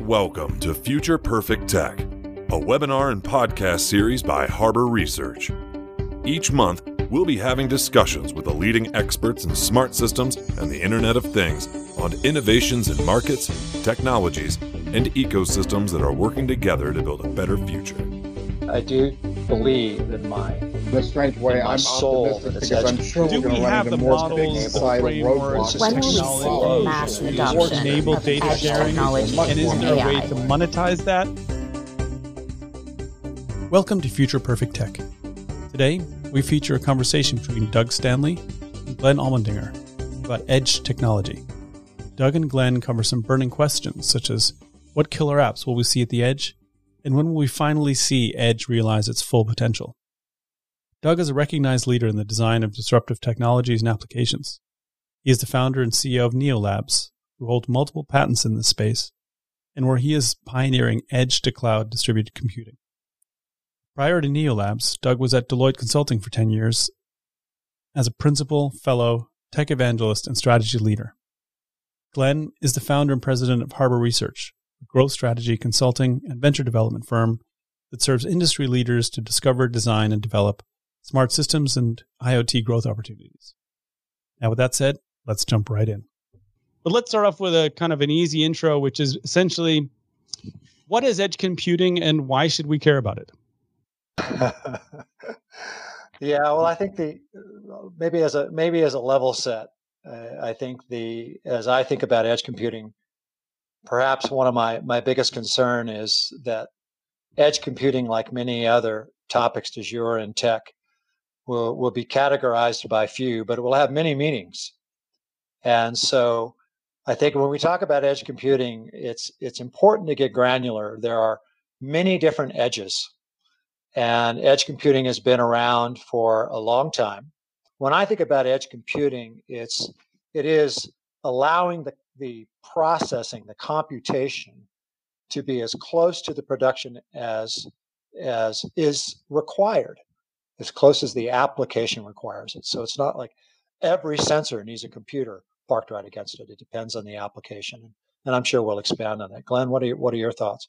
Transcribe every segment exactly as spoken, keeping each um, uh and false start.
Welcome to Future Perfect Tech, a webinar and podcast series by Harbor Research. Each month, we'll be having discussions with the leading experts in smart systems and the Internet of Things on innovations in markets, technologies, and ecosystems that are working together to build a better future. I do believe in my in a strange way, I'm optimistic because I'm sure we're going to run into more big societal roadblocks. When will we see mass adoption enable of data edge sharing, technology and is and there a A way I? to monetize that? Welcome to Future Perfect Tech. Today, we feature a conversation between Doug Stanley and Glenn Allmendinger about edge technology. Doug and Glenn cover some burning questions such as what killer apps will we see at the edge, and when will we finally see edge realize its full potential? Doug is a recognized leader in the design of disruptive technologies and applications. He is the founder and C E O of NeoLabs, who holds multiple patents in this space, and where he is pioneering edge-to-cloud distributed computing. Prior to NeoLabs, Doug was at Deloitte Consulting for ten years as a principal, fellow, tech evangelist, and strategy leader. Glenn is the founder and president of Harbor Research, a growth strategy consulting and venture development firm that serves industry leaders to discover, design, and develop smart systems and IoT growth opportunities. Now, with that said, let's jump right in. But let's start off with a kind of an easy intro, which is essentially, what is edge computing and why should we care about it? Yeah, well, I think the maybe as a maybe as a level set, uh, I think the as I think about edge computing, perhaps one of my my biggest concern is that edge computing, like many other topics du jour in tech, will will be categorized by few, but it will have many meanings. And so, I think when we talk about edge computing, it's it's important to get granular. There are many different edges. And edge computing has been around for a long time. When I think about edge computing, it's it is allowing the, the processing, the computation, to be as close to the production as as is required, as close as the application requires it. So it's not like every sensor needs a computer parked right against it. It depends on the application, and I'm sure we'll expand on that. Glenn, what are your, what are your thoughts?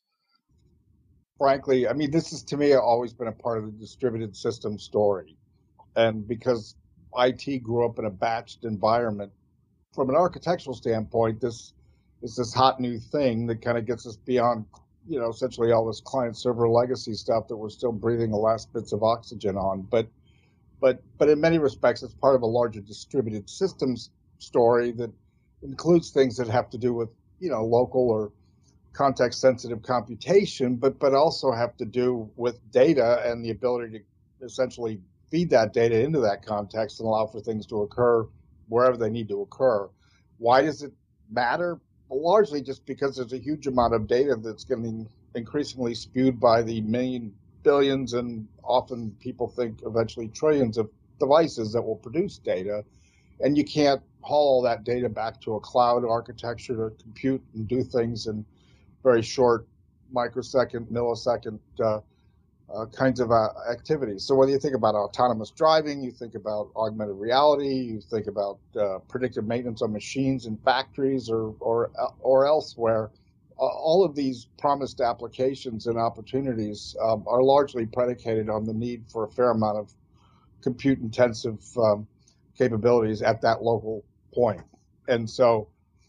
Frankly, I mean, this is to me always been a part of the distributed system story. And because I T grew up in a batched environment, from an architectural standpoint, this is this hot new thing that kind of gets us beyond, you know, essentially all this client server legacy stuff that we're still breathing the last bits of oxygen on. But but but in many respects, it's part of a larger distributed systems story that includes things that have to do with, you know, local or context-sensitive computation, but but also have to do with data and the ability to essentially feed that data into that context and allow for things to occur wherever they need to occur. Why does it matter? Well, largely just because there's a huge amount of data that's getting increasingly spewed by the million, billions, and often people think eventually trillions of devices that will produce data, and you can't haul all that data back to a cloud architecture to compute and do things in very short microsecond, millisecond uh, uh, kinds of uh, activities. So whether you think about autonomous driving, you think about augmented reality, you think about uh, predictive maintenance on machines in factories or or or elsewhere, uh, all of these promised applications and opportunities um, are largely predicated on the need for a fair amount of compute-intensive um, capabilities at that local point. And so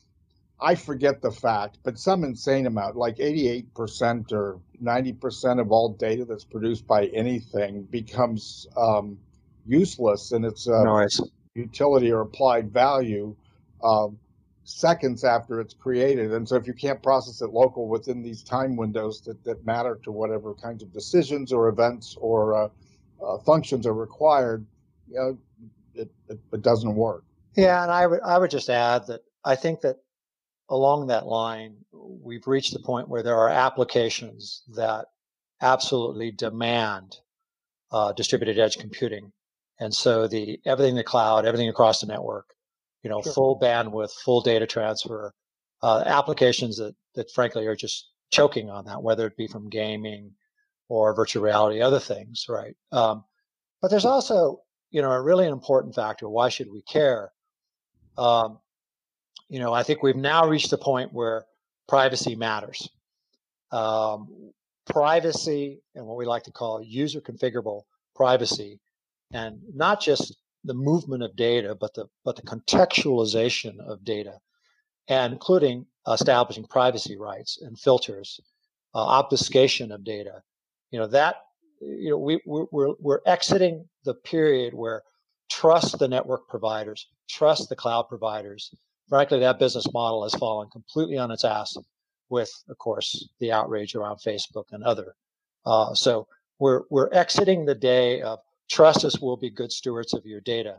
I forget the fact, but some insane amount, like eighty-eight percent or ninety percent of all data that's produced by anything becomes um, useless in its uh, Noise. utility or applied value um, seconds after it's created. And so if you can't process it local within these time windows that, that matter to whatever kinds of decisions or events or uh, uh, functions are required, you know, it, it, it doesn't work. Yeah, and I would I would just add that I think that along that line, we've reached the point where there are applications that absolutely demand uh, distributed edge computing, and so the everything in the cloud, everything across the network, you know, Sure. full bandwidth, full data transfer, uh, applications that that frankly are just choking on that, whether it be from gaming or virtual reality, other things, right? Um, but there's also, you know, a really important factor. Why should we care? Um, you know, I think we've now reached the point where privacy matters. um, privacy and what we like to call user configurable privacy, and not just the movement of data, but the but the contextualization of data, and including establishing privacy rights and filters, uh, obfuscation of data. You know that you know we we're we're exiting the period where trust the network providers, trust the cloud providers. Frankly, that business model has fallen completely on its ass with, of course, the outrage around Facebook and other. Uh, so we're we're exiting the day of trust us, we'll be good stewards of your data.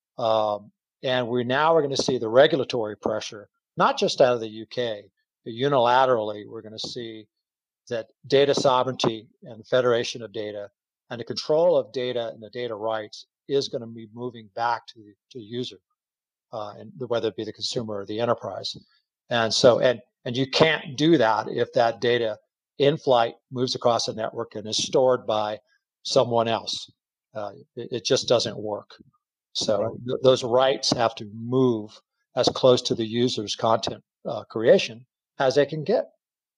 Um, and we now are going to see the regulatory pressure, not just out of the U K, but unilaterally, we're going to see that data sovereignty and the federation of data and the control of data and the data rights is going to be moving back to the to user, uh, and whether it be the consumer or the enterprise. And so, and and you can't do that if that data in flight moves across the network and is stored by someone else. Uh, it, it just doesn't work. So Right. th- those rights have to move as close to the user's content uh, creation as they can get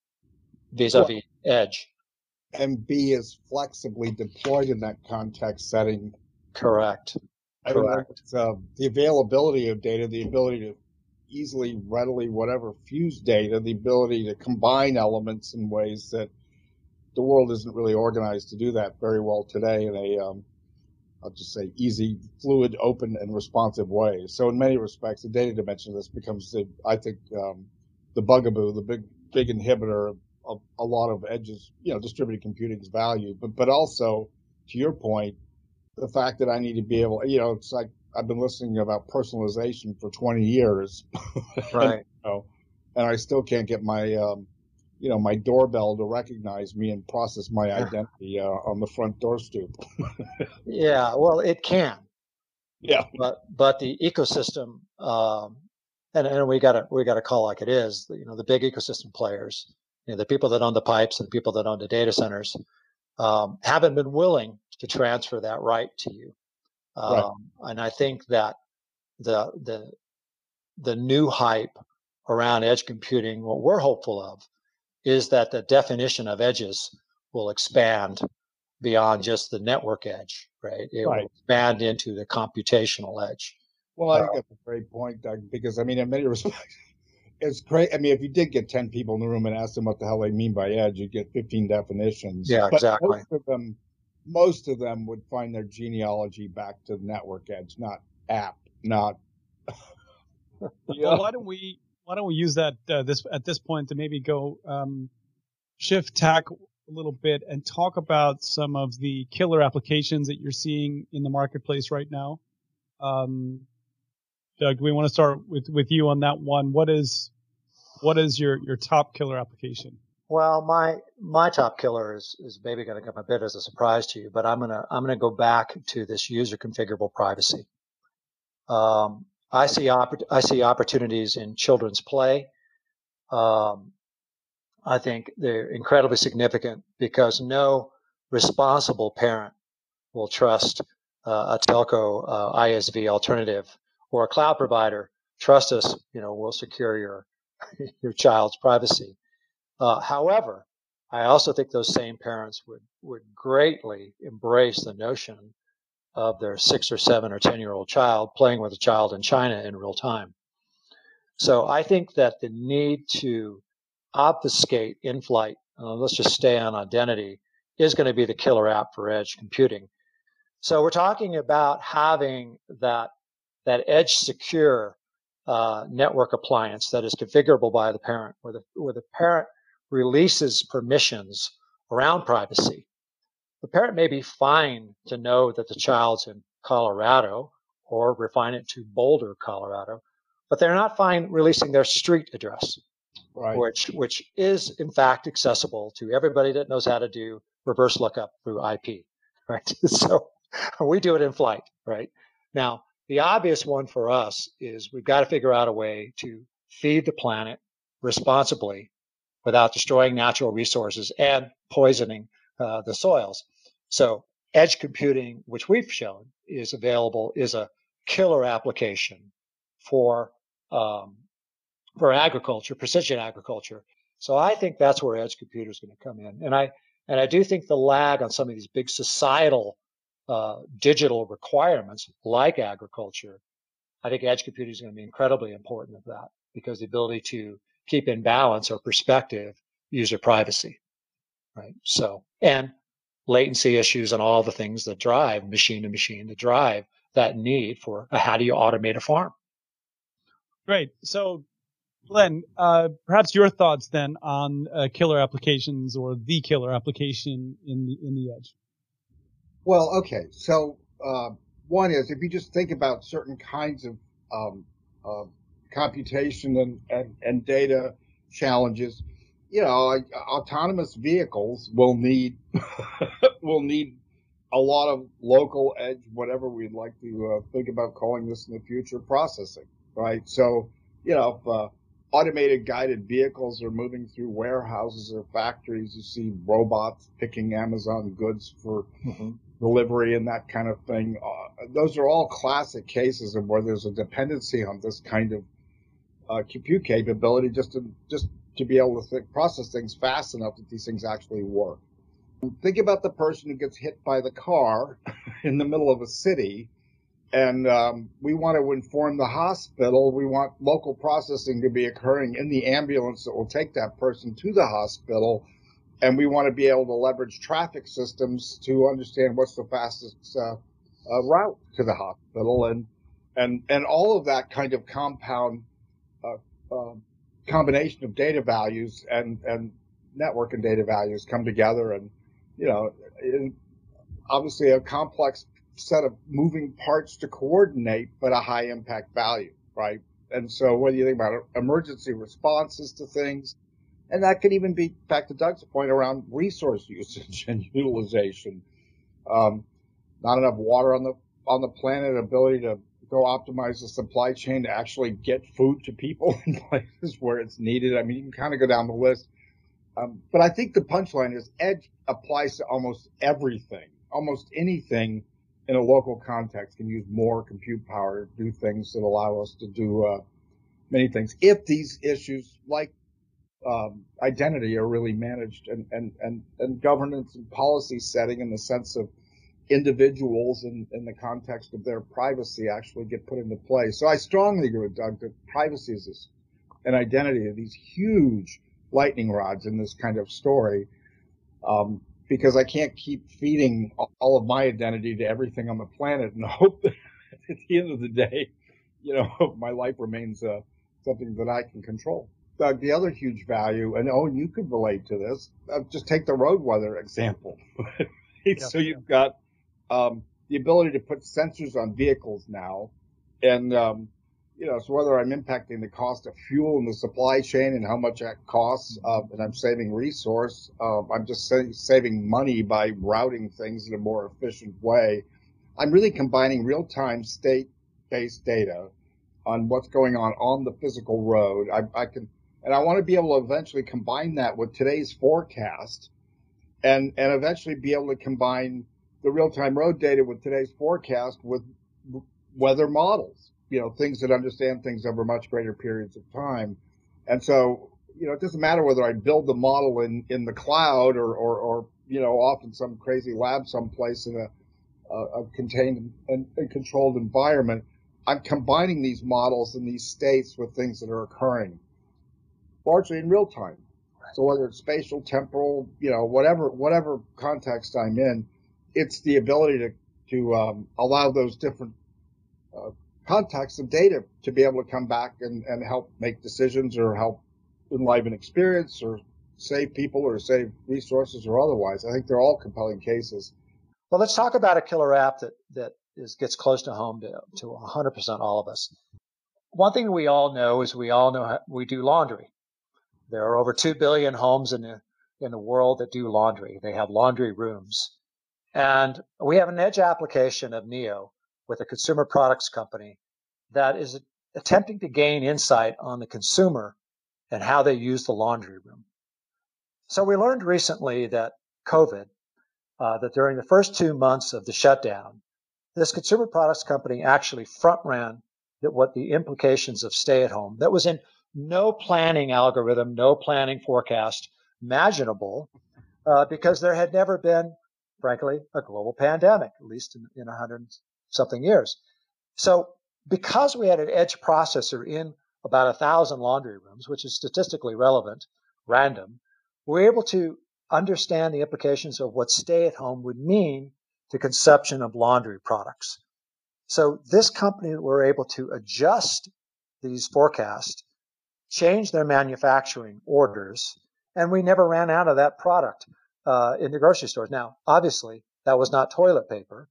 vis-a-vis edge. And be as flexibly deployed in that context setting. Correct. I mean, Correct. it's, uh, the availability of data, the ability to easily, readily, whatever, fuse data, the ability to combine elements in ways that the world isn't really organized to do that very well today in a, um, I'll just say, easy, fluid, open, and responsive way. So in many respects, the data dimension of this becomes, the, I think, um, the bugaboo, the big, big inhibitor of, of a lot of edges, you know, distributed computing's value. But, but also, to your point, the fact that I need to be able, you know, it's like I've been listening about personalization for twenty years. Right. and, you know, and I still can't get my, um, you know, my doorbell to recognize me and process my identity uh, on the front door stoop. Yeah, well, it can, Yeah. but but the ecosystem, um, and and we got to we got to call like it is. You know, the big ecosystem players, you know, the people that own the pipes and the people that own the data centers, um, haven't been willing to transfer that right to you. Right. Um, and I think that the the the new hype around edge computing, what we're hopeful of, is that the definition of edges will expand beyond just the network edge, right? It Right. will expand into the computational edge. Well, I think that's a great point, Doug, because I mean, in many respects, it's great. I mean, if you did get ten people in the room and asked them what the hell they mean by edge, you'd get fifteen definitions. Yeah, but exactly. most of them, most of them would find their genealogy back to the network edge, not app, not. Well, why don't we why don't we use that uh, this at this point to maybe go um, shift tack a little bit and talk about some of the killer applications that you're seeing in the marketplace right now. Um, Doug, do we want to start with, with you on that one? What is what is your, your top killer application? Well, my my top killer is is maybe going to come a bit as a surprise to you, but I'm gonna I'm gonna go back to this user configurable privacy. Um, I see opp- I see opportunities in children's play. Um, I think they're incredibly significant because no responsible parent will trust uh, a telco uh, I S V alternative or a cloud provider. Trust us, you know, we'll secure your your child's privacy. Uh, however, I also think those same parents would would greatly embrace the notion of their six or seven or ten year old child playing with a child in China in real time. So I think that the need to obfuscate in flight, uh, let's just stay on identity, is going to be the killer app for edge computing. So we're talking about having that that edge secure uh, network appliance that is configurable by the parent, where the where the parent releases permissions around privacy. The parent may be fine to know that the child's in Colorado or refine it to Boulder, Colorado, but they're not fine releasing their street address, Right. which which is in fact accessible to everybody that knows how to do reverse lookup through I P, right? So we do it in flight, right? Now, the obvious one for us is we've got to figure out a way to feed the planet responsibly without destroying natural resources and poisoning uh, the soils. So edge computing, which we've shown is available, is a killer application for um, for agriculture, precision agriculture. So I think that's where edge computing is going to come in. And I and I do think the lag on some of these big societal uh, digital requirements, like agriculture, I think edge computing is going to be incredibly important of that, because the ability to keep in balance or perspective user privacy, right? So, and latency issues and all the things that drive machine to machine to drive that need for a, how do you automate a farm? Great. So, Glenn, uh, perhaps your thoughts then on uh, killer applications, or the killer application in the in the edge. Well, okay. So uh, one is, if you just think about certain kinds of um, uh, computation and, and, and data challenges, you know, like, autonomous vehicles will need will need a lot of local edge, whatever we'd like to uh, think about calling this in the future, processing, right? So, you know, if uh, automated guided vehicles are moving through warehouses or factories, you see robots picking Amazon goods for mm-hmm. delivery and that kind of thing. Uh, those are all classic cases of where there's a dependency on this kind of uh, compute capability just to just to be able to think, process things fast enough that these things actually work. Think about the person who gets hit by the car in the middle of a city, and um, we want to inform the hospital. We want local processing to be occurring in the ambulance that will take that person to the hospital, and we want to be able to leverage traffic systems to understand what's the fastest uh, uh, route to the hospital, and and and all of that kind of compound uh, uh, combination of data values and and network and data values come together, and you know, obviously a complex set of moving parts to coordinate, but a high impact value, right? And so whether you think about emergency responses to things, and that could even be, back to Doug's point, around resource usage and utilization. Um, not enough water on the on the planet, ability to go optimize the supply chain to actually get food to people in places where it's needed. I mean, you can kind of go down the list. Um, but I think the punchline is edge applies to almost everything. Almost anything in a local context can use more compute power to do things that allow us to do uh, many things. If these issues like um, identity are really managed and, and, and, and governance and policy setting in the sense of individuals and in the context of their privacy actually get put into play. So I strongly agree with Doug that privacy is this, an identity of these huge lightning rods in this kind of story, um, because I can't keep feeding all of my identity to everything on the planet and hope that at the end of the day, you know, my life remains uh, something that I can control. Doug, the other huge value, and Owen, you could relate to this, uh, just take the road weather example. Yeah, so you've got um, the ability to put sensors on vehicles now, and um, you know, so whether I'm impacting the cost of fuel in the supply chain and how much that costs, uh, and I'm saving resource, uh, I'm just sa- saving money by routing things in a more efficient way. I'm really combining real-time state-based data on what's going on on the physical road. I, I can, and I want to be able to eventually combine that with today's forecast, and and eventually be able to combine the real-time road data with today's forecast with weather models. You know, things that understand things over much greater periods of time. And so, you know, it doesn't matter whether I build the model in, in the cloud or, or, or, you know, off in some crazy lab someplace in a, a, a contained and, and controlled environment. I'm combining these models and these states with things that are occurring largely in real time. So whether it's spatial, temporal, you know, whatever, whatever context I'm in, it's the ability to, to um, allow those different uh, context of data to be able to come back and, and help make decisions or help enliven experience or save people or save resources or otherwise. I think they're all compelling cases. Well, let's talk about a killer app that, that is, gets close to home to, to one hundred percent all of us. One thing we all know is we all know how, we do laundry. There are over two billion homes in the, in the world that do laundry. They have laundry rooms. And we have an edge application of Neo with a consumer products company that is attempting to gain insight on the consumer and how they use the laundry room. So we learned recently that COVID, uh, that during the first two months of the shutdown, this consumer products company actually front ran that what the implications of stay at home that was in no planning algorithm, no planning forecast imaginable, uh, because there had never been, frankly, a global pandemic, at least in, in a hundred something years. So because we had an edge processor in about a thousand laundry rooms, which is statistically relevant, random, we're able to understand the implications of what stay at home would mean to consumption of laundry products. So this company were able to adjust these forecasts, change their manufacturing orders, and we never ran out of that product uh, in the grocery stores. Now, obviously, that was not toilet paper.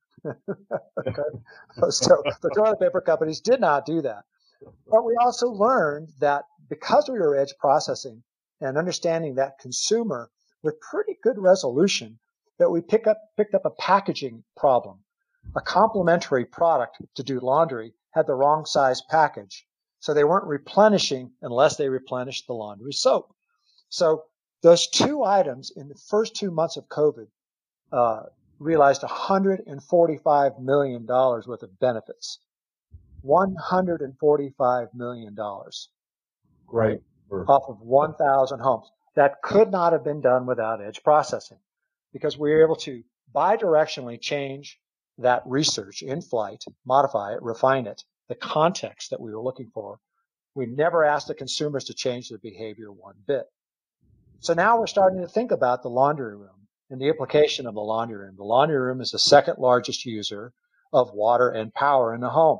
So the toilet paper companies did not do that. But we also learned that because we were edge processing and understanding that consumer with pretty good resolution, that we pick up, picked up a packaging problem. A complementary product to do laundry had the wrong size package, so they weren't replenishing unless they replenished the laundry soap. So those two items in the first two months of COVID uh, realized one hundred forty-five million dollars worth of benefits. one hundred forty-five million dollars. Right. Off of one thousand homes. That could not have been done without edge processing, because we were able to bidirectionally change that research in flight, modify it, refine it, the context that we were looking for. We never asked the consumers to change their behavior one bit. So now we're starting to think about the laundry room and the implication of the laundry room. The laundry room is the second largest user of water and power in the home.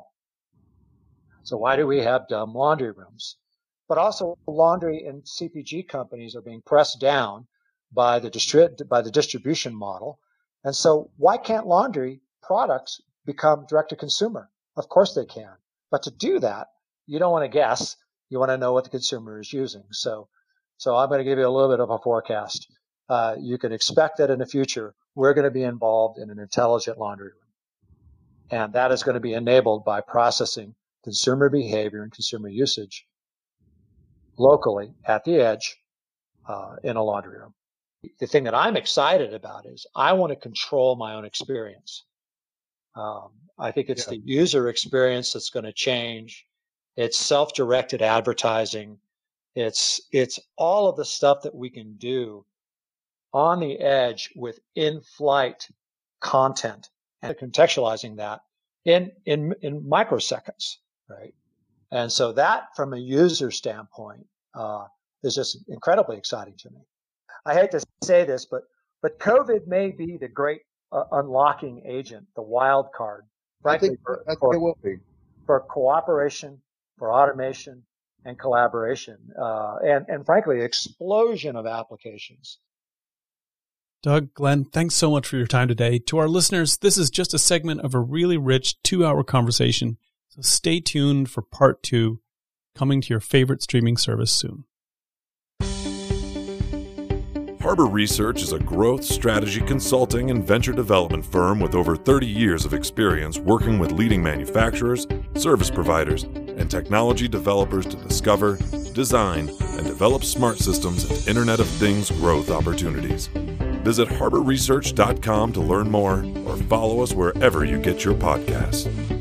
So why do we have dumb laundry rooms? But also laundry and C P G companies are being pressed down by the distri- by the distribution model. And so why can't laundry products become direct to consumer? Of course they can. But to do that, you don't want to guess. You want to know what the consumer is using. So, so I'm going to give you a little bit of a forecast. Uh, you can expect that in the future, we're going to be involved in an intelligent laundry room. And that is going to be enabled by processing consumer behavior and consumer usage locally at the edge uh, in a laundry room. The thing that I'm excited about is I want to control my own experience. Um, I think it's yeah. the user experience that's going to change. It's self-directed advertising. It's it's all of the stuff that we can do on the edge with in-flight content and contextualizing that in in in microseconds, right? And so that, from a user standpoint, uh, is just incredibly exciting to me. I hate to say this, but but COVID may be the great uh, unlocking agent, the wild card, frankly, I think, for, I think for, it will be. for cooperation, for automation, and collaboration, uh, and and frankly, explosion of applications. Doug, Glenn, thanks so much for your time today. To our listeners, this is just a segment of a really rich two-hour conversation. So stay tuned for part two, coming to your favorite streaming service soon. Harbor Research is a growth strategy consulting and venture development firm with over thirty years of experience working with leading manufacturers, service providers, and technology developers to discover, design, and develop smart systems and Internet of Things growth opportunities. Visit harbor research dot com to learn more or follow us wherever you get your podcasts.